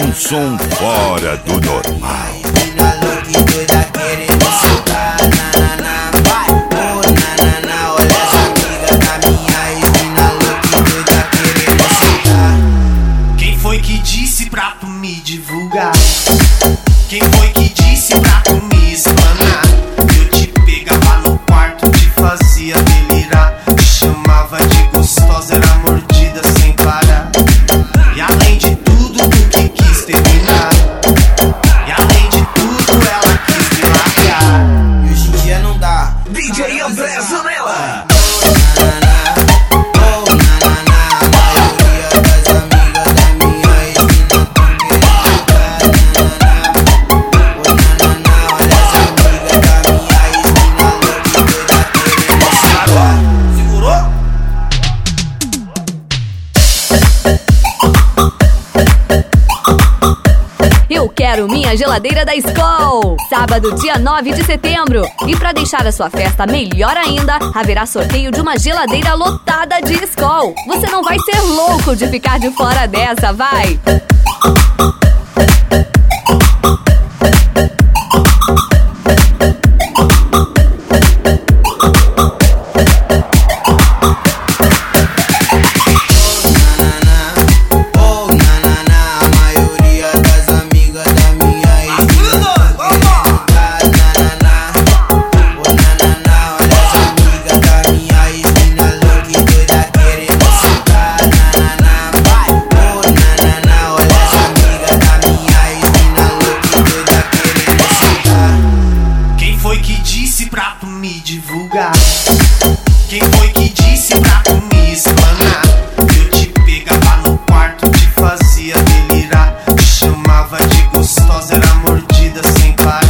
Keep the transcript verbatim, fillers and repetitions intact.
um som fora do normal. Mina louca e doida querendo soltar, nanana, vai, oh, nanana, olha essa amiga da minha ex-mina louca e doida querendo soltar. Quem foi que disse pra tu me divulgar? Quem foi que disse pra tu me explanar? Eu te pegava no quarto, te fazia delirar, te chamava de gostosa, era mordida sem parar. E além de tudo, tu que quis terminar. E além de tudo, ela quis me largar. E hoje em dia não dá. D J André Zanella. Eu quero minha geladeira da Skol! Sábado, dia nove de setembro. E para deixar a sua festa melhor ainda, haverá sorteio de uma geladeira lotada de Skol. Você não vai ser louco de ficar de fora dessa, vai! Pra tu me divulgar? Quem foi que disse pra tu me explanar? Eu te pegava no quarto, te fazia delirar, te chamava de gostosa, era mordida sem parar.